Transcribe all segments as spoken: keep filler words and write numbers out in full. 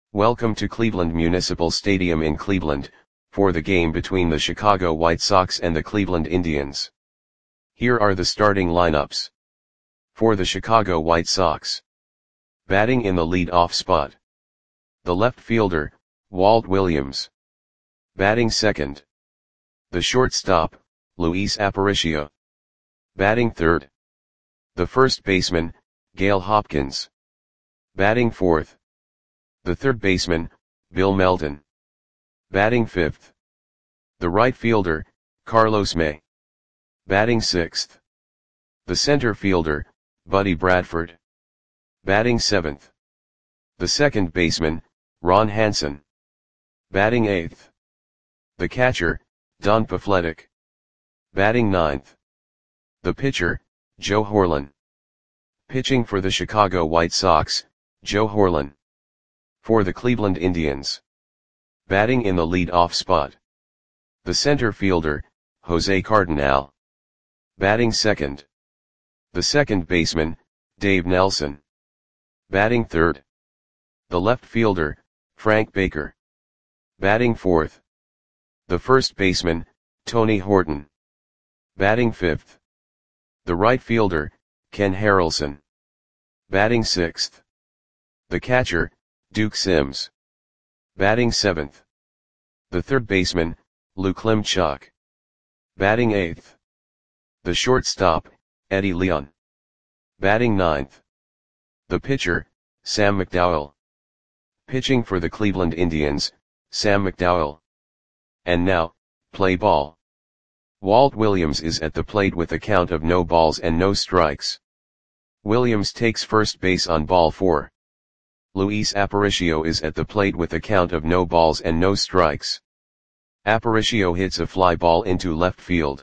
Welcome to Cleveland Municipal Stadium in Cleveland, for the game between the Chicago White Sox and the Cleveland Indians. Here are the starting lineups. For the Chicago White Sox. Batting in the lead-off spot. The left fielder, Walt Williams. Batting second. The shortstop, Luis Aparicio. Batting third. The first baseman, Gail Hopkins. Batting fourth. The third baseman, Bill Melton. Batting fifth. The right fielder, Carlos May. Batting sixth. The center fielder, Buddy Bradford. Batting seventh. The second baseman, Ron Hansen. Batting eighth. The catcher, Don Pafletic. Batting ninth. The pitcher, Joe Horlen. Pitching for the Chicago White Sox, Joe Horlen. For the Cleveland Indians. Batting in the lead-off spot. The center fielder, Jose Cardinal. Batting second. The second baseman, Dave Nelson. Batting third. The left fielder, Frank Baker. Batting fourth. The first baseman, Tony Horton. Batting fifth. The right fielder, Ken Harrelson. Batting sixth. The catcher, Duke Sims. Batting seventh. The third baseman, Lou Klimchuk. Batting eighth. The shortstop, Eddie Leon. Batting ninth. The pitcher, Sam McDowell. Pitching for the Cleveland Indians, Sam McDowell. And now, play ball. Walt Williams is at the plate with a count of no balls and no strikes. Williams takes first base on ball four. Luis Aparicio is at the plate with a count of no balls and no strikes. Aparicio hits a fly ball into left field.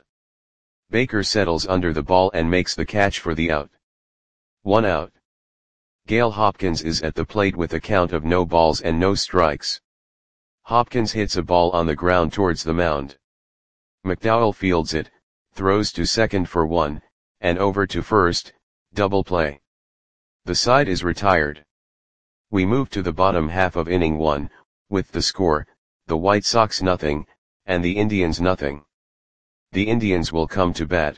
Baker settles under the ball and makes the catch for the out. One out. Gail Hopkins is at the plate with a count of no balls and no strikes. Hopkins hits a ball on the ground towards the mound. McDowell fields it, throws to second for one, and over to first, double play. The side is retired. We move to the bottom half of inning one, with the score, the White Sox nothing, and the Indians nothing. The Indians will come to bat.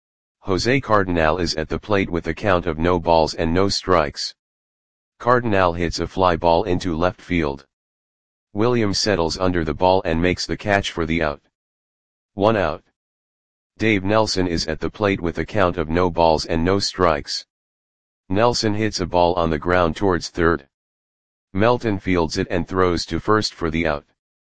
Jose Cardinal is at the plate with a count of no balls and no strikes. Cardinal hits a fly ball into left field. Williams settles under the ball and makes the catch for the out. One out. Dave Nelson is at the plate with a count of no balls and no strikes. Nelson hits a ball on the ground towards third. Melton fields it and throws to first for the out.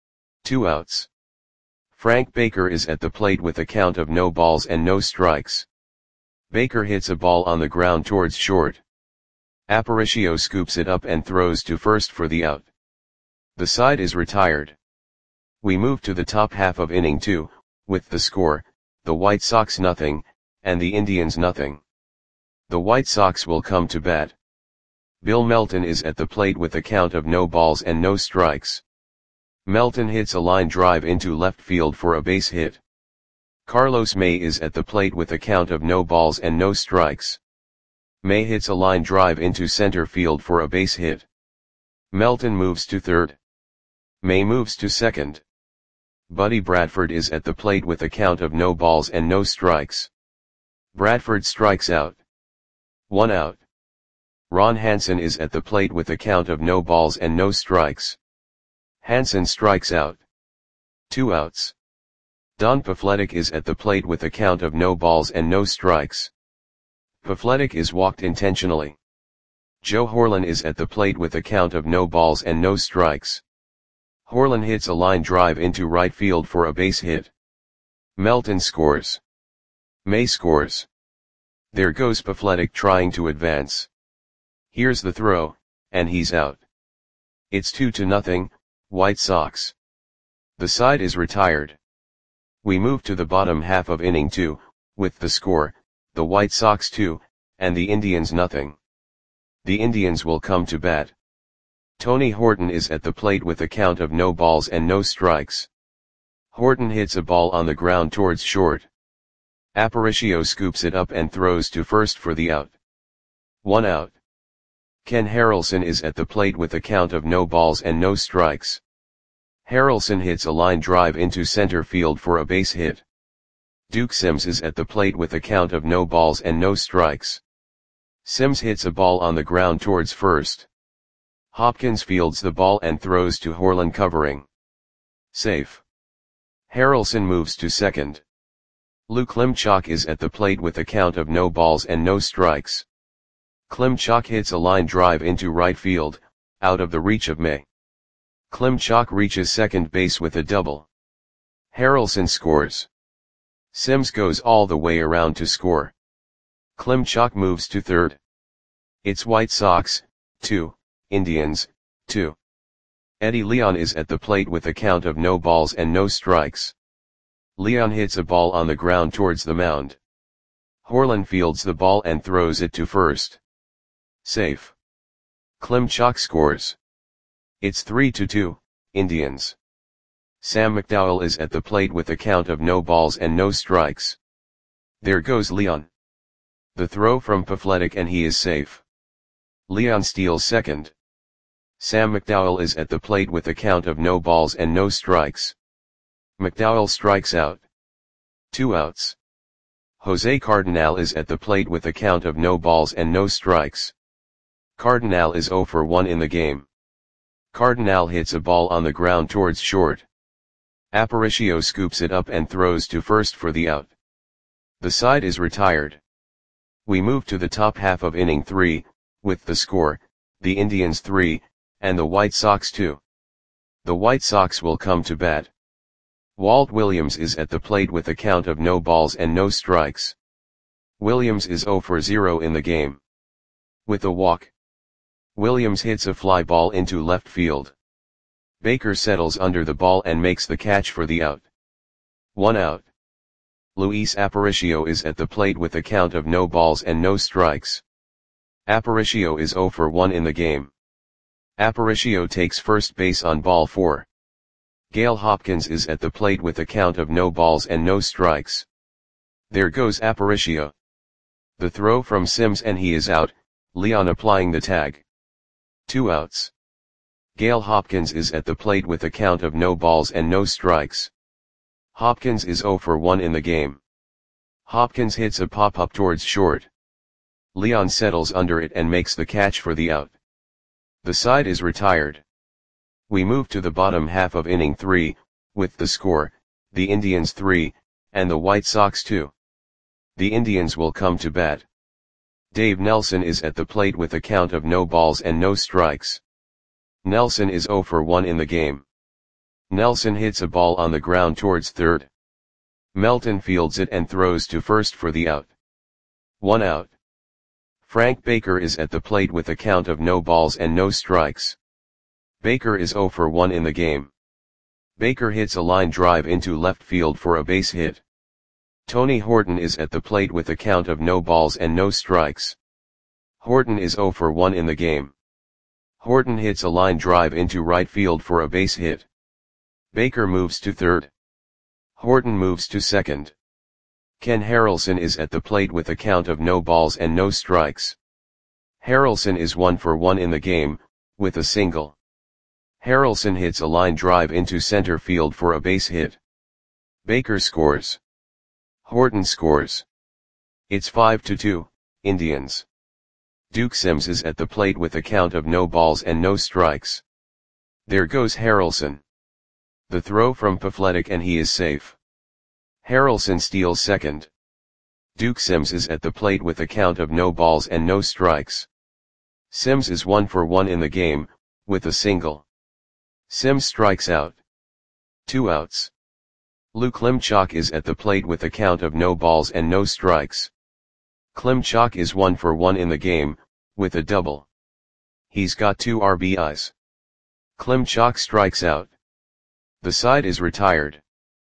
Two outs. Frank Baker is at the plate with a count of no balls and no strikes. Baker hits a ball on the ground towards short. Aparicio scoops it up and throws to first for the out. The side is retired. We move to the top half of inning two, with the score, the White Sox nothing, and the Indians nothing. The White Sox will come to bat. Bill Melton is at the plate with a count of no balls and no strikes. Melton hits a line drive into left field for a base hit. Carlos May is at the plate with a count of no balls and no strikes. May hits a line drive into center field for a base hit. Melton moves to third. May moves to second. Buddy Bradford is at the plate with a count of no balls and no strikes. Bradford strikes out. One out. Ron Hansen is at the plate with a count of no balls and no strikes. Hansen strikes out. Two outs. Don Pafletic is at the plate with a count of no balls and no strikes. Pafletic is walked intentionally. Joe Horlen is at the plate with a count of no balls and no strikes. Horlen hits a line drive into right field for a base hit. Melton scores. May scores. There goes Pafletic trying to advance. Here's the throw, and he's out. It's two to nothing, White Sox. The side is retired. We move to the bottom half of inning two, with the score, the White Sox two, and the Indians nothing. The Indians will come to bat. Tony Horton is at the plate with a count of no balls and no strikes. Horton hits a ball on the ground towards short. Aparicio scoops it up and throws to first for the out. One out. Ken Harrelson is at the plate with a count of no balls and no strikes. Harrelson hits a line drive into center field for a base hit. Duke Sims is at the plate with a count of no balls and no strikes. Sims hits a ball on the ground towards first. Hopkins fields the ball and throws to Horlen covering. Safe. Harrelson moves to second. Lou Klimchak is at the plate with a count of no balls and no strikes. Klimchak hits a line drive into right field, out of the reach of May. Klimchak reaches second base with a double. Harrelson scores. Sims goes all the way around to score. Klimchak moves to third. It's White Sox, two, Indians, two. Eddie Leon is at the plate with a count of no balls and no strikes. Leon hits a ball on the ground towards the mound. Horlen fields the ball and throws it to first. Safe. Klimchak scores. It's three to two, Indians. Sam McDowell is at the plate with a count of no balls and no strikes. There goes Leon. The throw from Pafletic and he is safe. Leon steals second. Sam McDowell is at the plate with a count of no balls and no strikes. McDowell strikes out. Two outs. Jose Cardinal is at the plate with a count of no balls and no strikes. Cardinal is zero for one in the game. Cardinal hits a ball on the ground towards short. Aparicio scoops it up and throws to first for the out. The side is retired. We move to the top half of inning three, with the score, the Indians three, and the White Sox two. The White Sox will come to bat. Walt Williams is at the plate with a count of no balls and no strikes. Williams is zero for zero in the game. With a walk. Williams hits a fly ball into left field. Baker settles under the ball and makes the catch for the out. One out. Luis Aparicio is at the plate with a count of no balls and no strikes. Aparicio is zero for one in the game. Aparicio takes first base on ball four. Gale Hopkins is at the plate with a count of no balls and no strikes. There goes Aparicio. The throw from Sims and he is out, Leon applying the tag. Two outs. Gale Hopkins is at the plate with a count of no balls and no strikes. Hopkins is zero for one in the game. Hopkins hits a pop-up towards short. Leon settles under it and makes the catch for the out. The side is retired. We move to the bottom half of inning three, with the score, the Indians three, and the White Sox two. The Indians will come to bat. Dave Nelson is at the plate with a count of no balls and no strikes. Nelson is zero for one in the game. Nelson hits a ball on the ground towards third. Melton fields it and throws to first for the out. One out. Frank Baker is at the plate with a count of no balls and no strikes. Baker is zero for one in the game. Baker hits a line drive into left field for a base hit. Tony Horton is at the plate with a count of no balls and no strikes. Horton is zero for one in the game. Horton hits a line drive into right field for a base hit. Baker moves to third. Horton moves to second. Ken Harrelson is at the plate with a count of no balls and no strikes. Harrelson is one for one in the game, with a single. Harrelson hits a line drive into center field for a base hit. Baker scores. Horton scores. It's five to two, Indians. Duke Sims is at the plate with a count of no balls and no strikes. There goes Harrelson. The throw from Pafletic and he is safe. Harrelson steals second. Duke Sims is at the plate with a count of no balls and no strikes. Sims is one for one in the game, with a single. Sims strikes out. Two outs. Lou Klimchak is at the plate with a count of no balls and no strikes. Klimchak is one for one in the game, with a double. He's got two R B Is. Klimchak strikes out. The side is retired.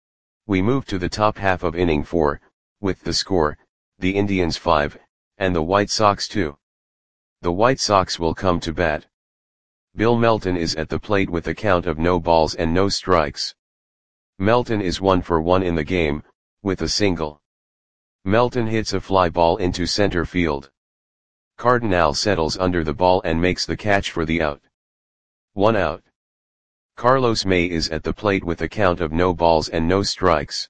We move to the top half of inning four, with the score, the Indians five, and the White Sox two. The White Sox will come to bat. Bill Melton is at the plate with a count of no balls and no strikes. Melton is one for one in the game, with a single. Melton hits a fly ball into center field. Cardinal settles under the ball and makes the catch for the out. One out. Carlos May is at the plate with a count of no balls and no strikes.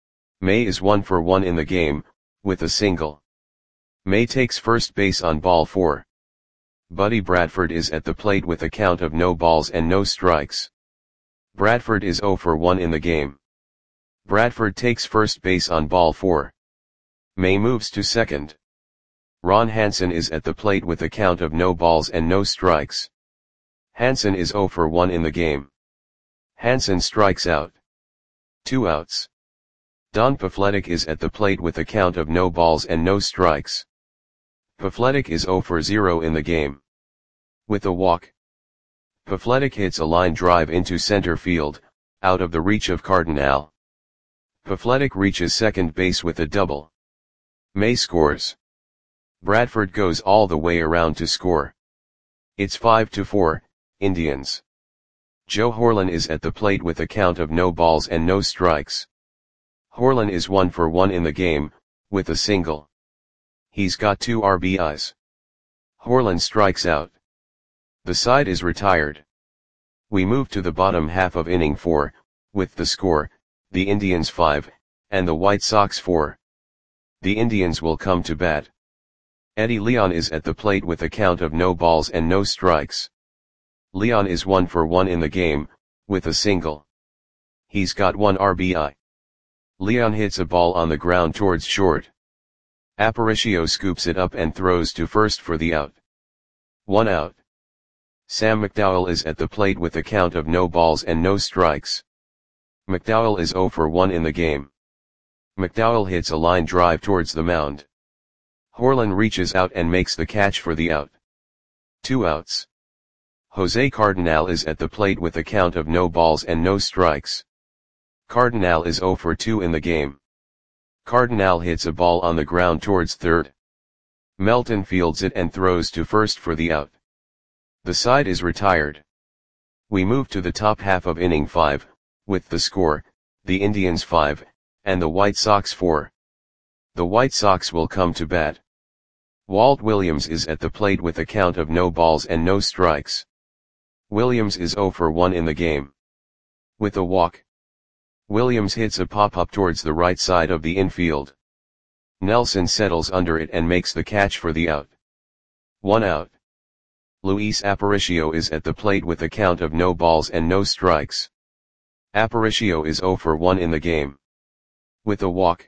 May is one for one in the game, with a single. May takes first base on ball four. Buddy Bradford is at the plate with a count of no balls and no strikes. Bradford is zero for one in the game. Bradford takes first base on ball four. May moves to second. Ron Hansen is at the plate with a count of no balls and no strikes. Hansen is zero for one in the game. Hansen strikes out. Two outs. Don Pafletic is at the plate with a count of no balls and no strikes. Pafletic is zero for zero in the game. With a walk. Pafletic hits a line drive into center field, out of the reach of Cardinal. Pafletic reaches second base with a double. May scores. Bradford goes all the way around to score. It's five to four, Indians. Joe Horlen is at the plate with a count of no balls and no strikes. Horlen is one for one in the game, with a single. He's got two R B Is. Horlen strikes out. The side is retired. We move to the bottom half of inning four, with the score, the Indians five, and the White Sox four. The Indians will come to bat. Eddie Leon is at the plate with a count of no balls and no strikes. Leon is one for one in the game, with a single. He's got one R B I. Leon hits a ball on the ground towards short. Aparicio scoops it up and throws to first for the out. One out. Sam McDowell is at the plate with a count of no balls and no strikes. McDowell is zero for one in the game. McDowell hits a line drive towards the mound. Horlen reaches out and makes the catch for the out. Two outs. Jose Cardinal is at the plate with a count of no balls and no strikes. Cardinal is zero for two in the game. Cardinal hits a ball on the ground towards third. Melton fields it and throws to first for the out. The side is retired. We move to the top half of inning five, with the score, the Indians five, and the White Sox four. The White Sox will come to bat. Walt Williams is at the plate with a count of no balls and no strikes. Williams is zero for one in the game. With a walk. Williams hits a pop-up towards the right side of the infield. Nelson settles under it and makes the catch for the out. One out. Luis Aparicio is at the plate with a count of no balls and no strikes. Aparicio is zero for one in the game. With a walk.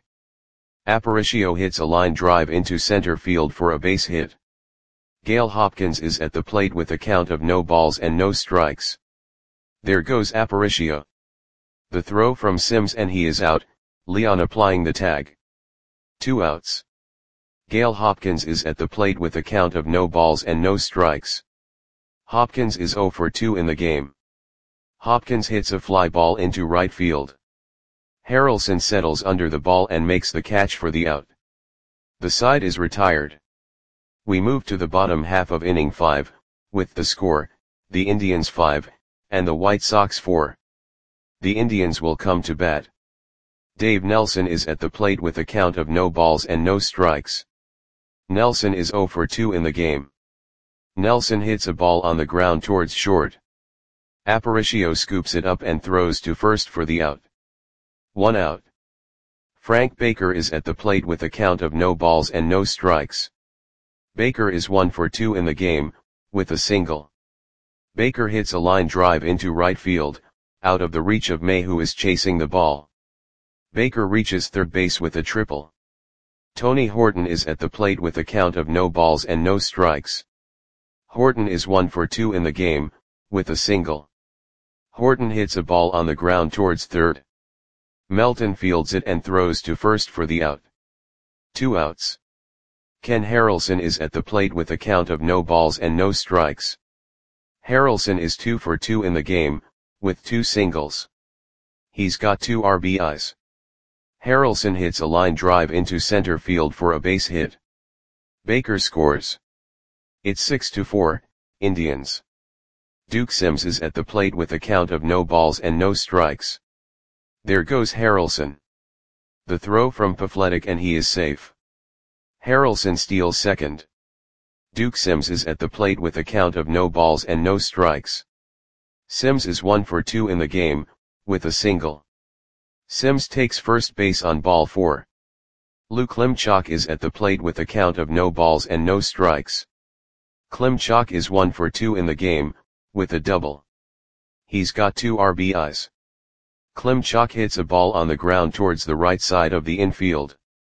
Aparicio hits a line drive into center field for a base hit. Gale Hopkins is at the plate with a count of no balls and no strikes. There goes Aparicio. The throw from Sims and he is out, Leon applying the tag. Two outs. Gale Hopkins is at the plate with a count of no balls and no strikes. Hopkins is zero for two in the game. Hopkins hits a fly ball into right field. Harrelson settles under the ball and makes the catch for the out. The side is retired. We move to the bottom half of inning five, with the score, the Indians five, and the White Sox four. The Indians will come to bat. Dave Nelson is at the plate with a count of no balls and no strikes. Nelson is zero for two in the game. Nelson hits a ball on the ground towards short. Aparicio scoops it up and throws to first for the out. One out. Frank Baker is at the plate with a count of no balls and no strikes. Baker is one for two in the game, with a single. Baker hits a line drive into right field, out of the reach of May who is chasing the ball. Baker reaches third base with a triple. Tony Horton is at the plate with a count of no balls and no strikes. Horton is one for two in the game, with a single. Horton hits a ball on the ground towards third. Melton fields it and throws to first for the out. Two outs. Ken Harrelson is at the plate with a count of no balls and no strikes. Harrelson is two for two in the game, with two singles. He's got two R B Is. Harrelson hits a line drive into center field for a base hit. Baker scores. It's six to four, Indians. Duke Sims is at the plate with a count of no balls and no strikes. There goes Harrelson. The throw from Pafletic and he is safe. Harrelson steals second. Duke Sims is at the plate with a count of no balls and no strikes. Sims is one for two in the game, with a single. Sims takes first base on ball four. Lou Klimchak is at the plate with a count of no balls and no strikes. Klimchak is one for two in the game, with a double. He's got two R B Is. Klimchak hits a ball on the ground towards the right side of the infield.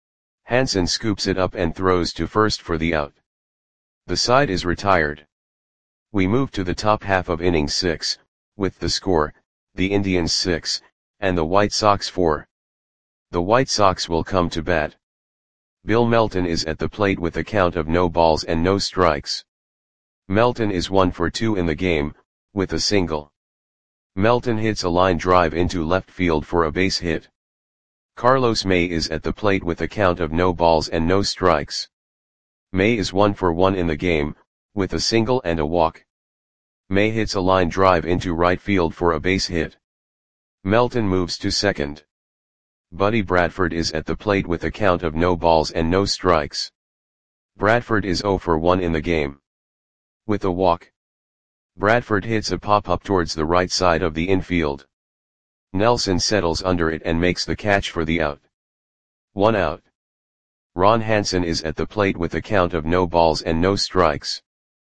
Hansen scoops it up and throws to first for the out. The side is retired. We move to the top half of inning six, with the score, the Indians six, and the White Sox four. The White Sox will come to bat. Bill Melton is at the plate with a count of no balls and no strikes. Melton is one for two in the game, with a single. Melton hits a line drive into left field for a base hit. Carlos May is at the plate with a count of no balls and no strikes. May is one for one in the game, with a single and a walk. May hits a line drive into right field for a base hit. Melton moves to second. Buddy Bradford is at the plate with a count of no balls and no strikes. Bradford is zero for one in the game. With a walk. Bradford hits a pop-up towards the right side of the infield. Nelson settles under it and makes the catch for the out. One out. Ron Hansen is at the plate with a count of no balls and no strikes.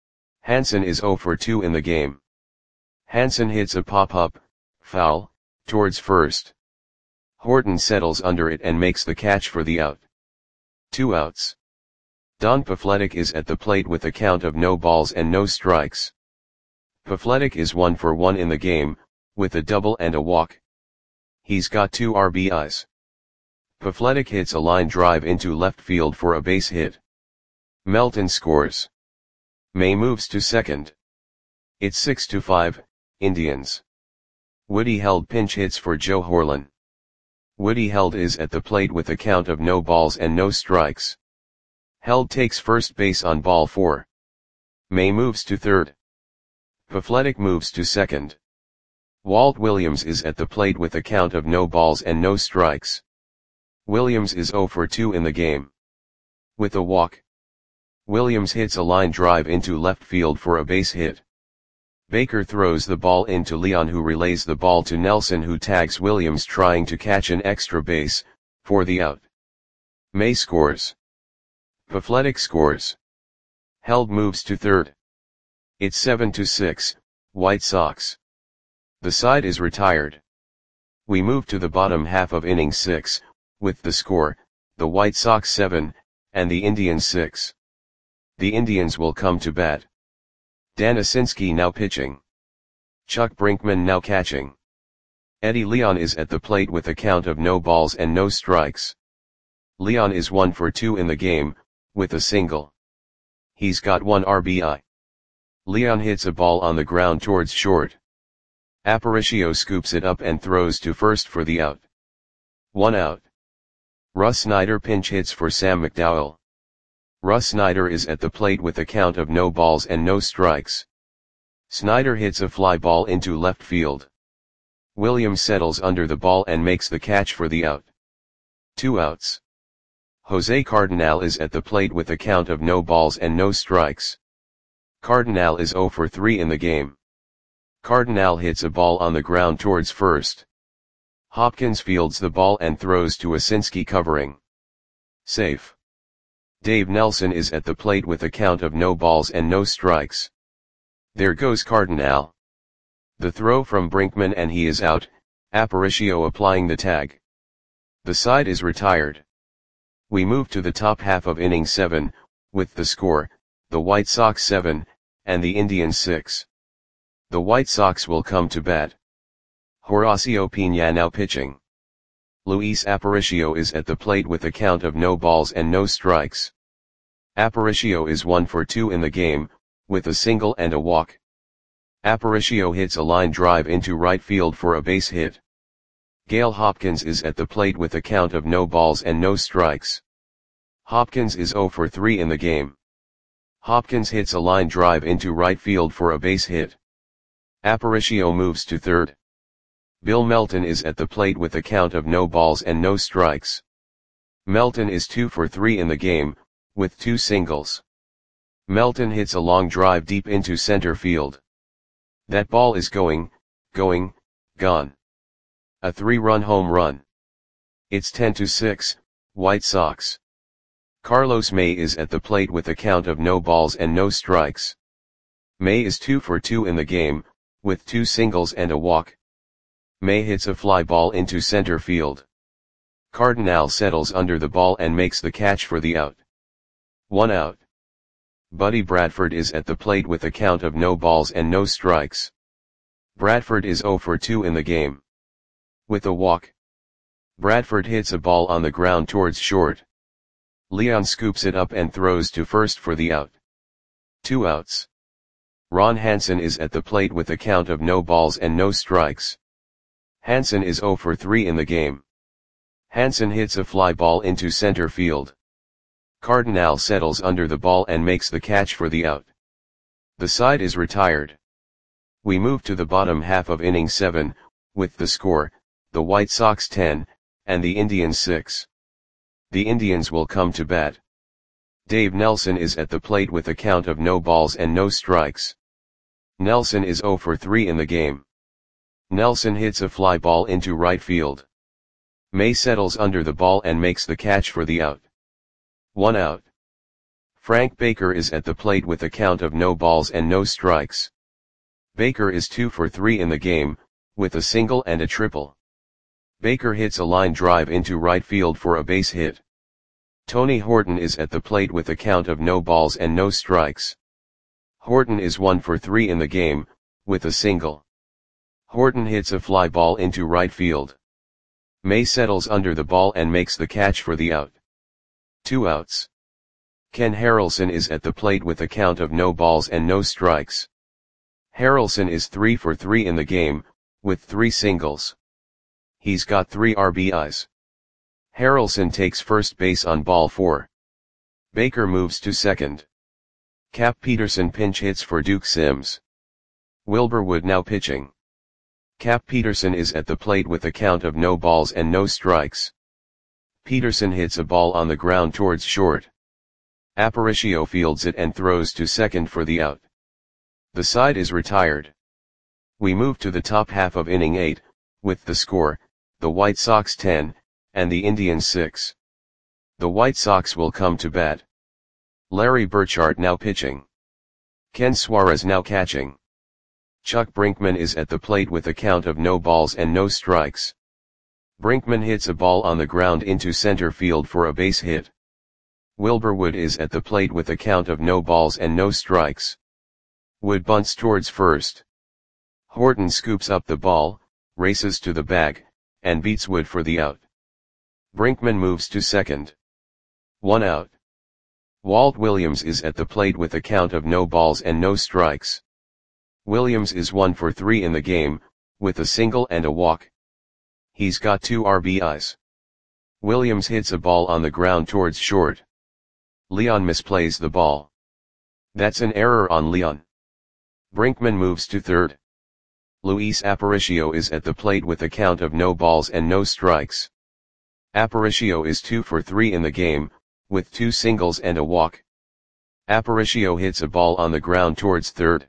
Hansen is zero for two in the game. Hansen hits a pop-up, foul, towards first. Horton settles under it and makes the catch for the out. Two outs. Don Pafletic is at the plate with a count of no balls and no strikes. Pafletic is one for one in the game, with a double and a walk. He's got two R B Is. Pafletic hits a line drive into left field for a base hit. Melton scores. May moves to second. It's six to five, Indians. Woody Held pinch hits for Joe Horlen. Woody Held is at the plate with a count of no balls and no strikes. Held takes first base on ball four. May moves to third. Pafletic moves to second. Walt Williams is at the plate with a count of no balls and no strikes. Williams is zero for two in the game. With a walk. Williams hits a line drive into left field for a base hit. Baker throws the ball into Leon, who relays the ball to Nelson, who tags Williams trying to catch an extra base, for the out. May scores. Pafletic scores. Held moves to third. It's seven to six, White Sox. The side is retired. We move to the bottom half of inning six, with the score, the White Sox seven, and the Indians six. The Indians will come to bat. Dan Asinski now pitching. Chuck Brinkman now catching. Eddie Leon is at the plate with a count of no balls and no strikes. Leon is one for two in the game, with a single. He's got one R B I. Leon hits a ball on the ground towards short. Aparicio scoops it up and throws to first for the out. One out. Russ Snyder pinch hits for Sam McDowell. Russ Snyder is at the plate with a count of no balls and no strikes. Snyder hits a fly ball into left field. Williams settles under the ball and makes the catch for the out. Two outs. Jose Cardinal is at the plate with a count of no balls and no strikes. Cardinal is zero for three in the game. Cardinal hits a ball on the ground towards first. Hopkins fields the ball and throws to Asinski covering. Safe. Dave Nelson is at the plate with a count of no balls and no strikes. There goes Cardinal. The throw from Brinkman and he is out, Aparicio applying the tag. The side is retired. We move to the top half of inning seven, with the score, the White Sox seven, and the Indians six. The White Sox will come to bat. Horacio Piña now pitching. Luis Aparicio is at the plate with a count of no balls and no strikes. Aparicio is one for two in the game, with a single and a walk. Aparicio hits a line drive into right field for a base hit. Gale Hopkins is at the plate with a count of no balls and no strikes. Hopkins is zero for three in the game. Hopkins hits a line drive into right field for a base hit. Aparicio moves to third. Bill Melton is at the plate with a count of no balls and no strikes. Melton is two for three in the game, with two singles. Melton hits a long drive deep into center field. That ball is going, going, gone. A three-run home run. It's ten to six, White Sox. Carlos May is at the plate with a count of no balls and no strikes. May is two for two in the game, with two singles and a walk. May hits a fly ball into center field. Cardinal settles under the ball and makes the catch for the out. One out. Buddy Bradford is at the plate with a count of no balls and no strikes. Bradford is zero for two in the game. With a walk. Bradford hits a ball on the ground towards short. Leon scoops it up and throws to first for the out. Two outs. Ron Hansen is at the plate with a count of no balls and no strikes. Hansen is zero for three in the game. Hansen hits a fly ball into center field. Cardinal settles under the ball and makes the catch for the out. The side is retired. We move to the bottom half of inning seven, with the score, the White Sox ten, and the Indians six. The Indians will come to bat. Dave Nelson is at the plate with a count of no balls and no strikes. Nelson is zero for three in the game. Nelson hits a fly ball into right field. May settles under the ball and makes the catch for the out. One out. Frank Baker is at the plate with a count of no balls and no strikes. Baker is two for three in the game, with a single and a triple. Baker hits a line drive into right field for a base hit. Tony Horton is at the plate with a count of no balls and no strikes. Horton is one for three in the game, with a single. Horton hits a fly ball into right field. May settles under the ball and makes the catch for the out. Two outs. Ken Harrelson is at the plate with a count of no balls and no strikes. Harrelson is three for three in the game, with three singles. He's got three R B Is. Harrelson takes first base on ball four. Baker moves to second. Cap Peterson pinch hits for Duke Sims. Wilbur Wood now pitching. Cap Peterson is at the plate with a count of no balls and no strikes. Peterson hits a ball on the ground towards short. Aparicio fields it and throws to second for the out. The side is retired. We move to the top half of inning eight, with the score, the White Sox ten, and the Indians six. The White Sox will come to bat. Larry Burchart now pitching. Ken Suarez now catching. Chuck Brinkman is at the plate with a count of no balls and no strikes. Brinkman hits a ball on the ground into center field for a base hit. Wilbur Wood is at the plate with a count of no balls and no strikes. Wood bunts towards first. Horton scoops up the ball, races to the bag, and beats Wood for the out. Brinkman moves to second. One out. Walt Williams is at the plate with a count of no balls and no strikes. Williams is one for three in the game, with a single and a walk. He's got two R B Is. Williams hits a ball on the ground towards short. Leon misplays the ball. That's an error on Leon. Brinkman moves to third. Luis Aparicio is at the plate with a count of no balls and no strikes. Aparicio is two for three in the game, with two singles and a walk. Aparicio hits a ball on the ground towards third.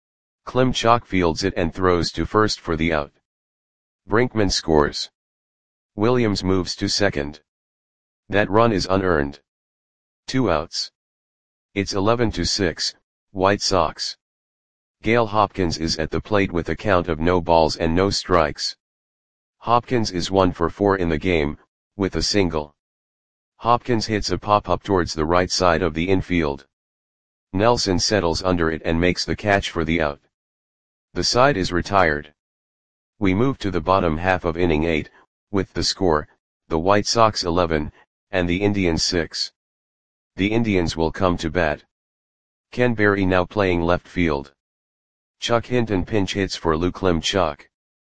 Klimchak fields it and throws to first for the out. Brinkman scores. Williams moves to second. That run is unearned. Two outs. It's eleven to six, White Sox. Gale Hopkins is at the plate with a count of no balls and no strikes. Hopkins is one for four in the game, with a single. Hopkins hits a pop-up towards the right side of the infield. Nelson settles under it and makes the catch for the out. The side is retired. We move to the bottom half of inning eight, with the score, the White Sox eleven, and the Indians six. The Indians will come to bat. Ken Berry now playing left field. Chuck Hinton pinch hits for Lou Klimchak.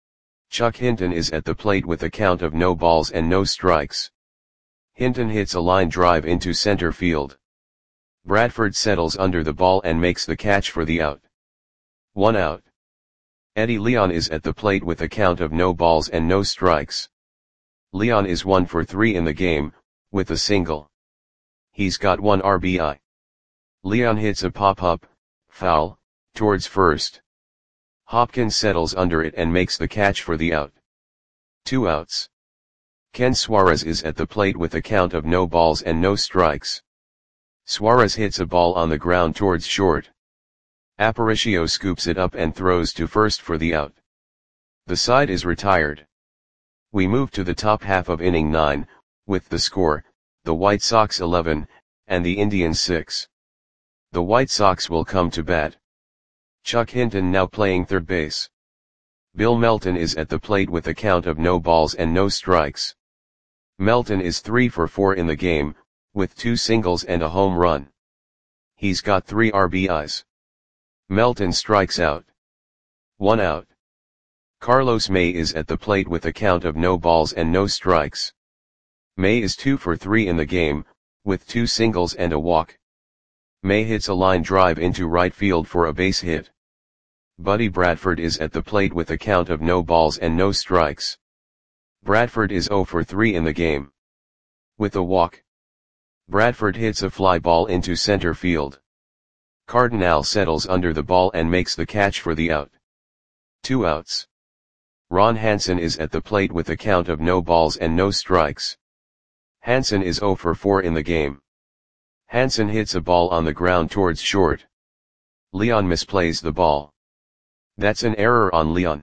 Chuck Hinton is at the plate with a count of no balls and no strikes. Hinton hits a line drive into center field. Bradford settles under the ball and makes the catch for the out. One out. Eddie Leon is at the plate with a count of no balls and no strikes. Leon is one for three in the game, with a single. He's got one R B I. Leon hits a pop-up, foul, towards first. Hopkins settles under it and makes the catch for the out. Two outs. Ken Suarez is at the plate with a count of no balls and no strikes. Suarez hits a ball on the ground towards short. Aparicio scoops it up and throws to first for the out. The side is retired. We move to the top half of inning nine, with the score, the White Sox eleven, and the Indians six. The White Sox will come to bat. Chuck Hinton now playing third base. Bill Melton is at the plate with a count of no balls and no strikes. Melton is three for four in the game, with two singles and a home run. He's got three R B Is. Melton strikes out. One out. Carlos May is at the plate with a count of no balls and no strikes. May is two for three in the game, with two singles and a walk. May hits a line drive into right field for a base hit. Buddy Bradford is at the plate with a count of no balls and no strikes. Bradford is zero for three in the game. With a walk. Bradford hits a fly ball into center field. Cardinal settles under the ball and makes the catch for the out. Two outs. Ron Hansen is at the plate with a count of no balls and no strikes. Hansen is zero for four in the game. Hansen hits a ball on the ground towards short. Leon misplays the ball. That's an error on Leon.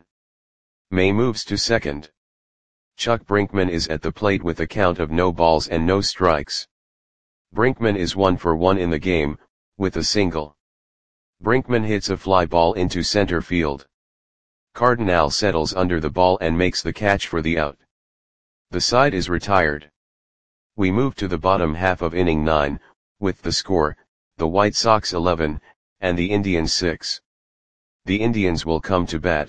May moves to second. Chuck Brinkman is at the plate with a count of no balls and no strikes. Brinkman is one for one in the game, with a single. Brinkman hits a fly ball into center field. Cardinal settles under the ball and makes the catch for the out. The side is retired. We move to the bottom half of inning nine, with the score, the White Sox eleven, and the Indians six. The Indians will come to bat.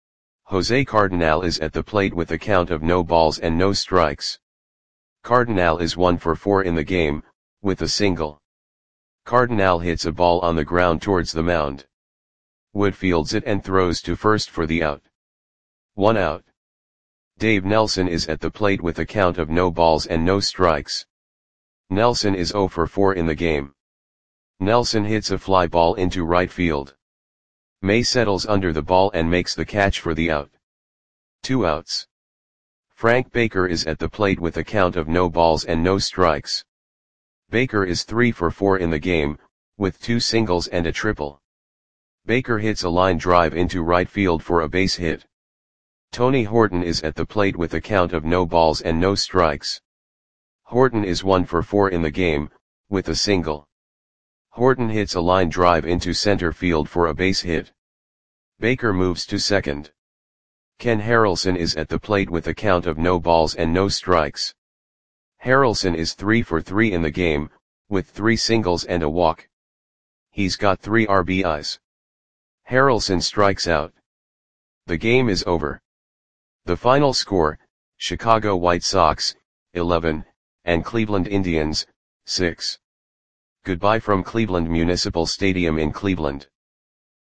Jose Cardinal is at the plate with a count of no balls and no strikes. Cardinal is one for four in the game, with a single. Cardinal hits a ball on the ground towards the mound. Wood fields it and throws to first for the out. One out. Dave Nelson is at the plate with a count of no balls and no strikes. Nelson is zero for four in the game. Nelson hits a fly ball into right field. May settles under the ball and makes the catch for the out. Two outs. Frank Baker is at the plate with a count of no balls and no strikes. Baker is three for four in the game, with two singles and a triple. Baker hits a line drive into right field for a base hit. Tony Horton is at the plate with a count of no balls and no strikes. Horton is one for four in the game, with a single. Horton hits a line drive into center field for a base hit. Baker moves to second. Ken Harrelson is at the plate with a count of no balls and no strikes. Harrelson is three for three in the game, with three singles and a walk. He's got three R B Is. Harrelson strikes out. The game is over. The final score, Chicago White Sox, eleven, and Cleveland Indians, six. Goodbye from Cleveland Municipal Stadium in Cleveland.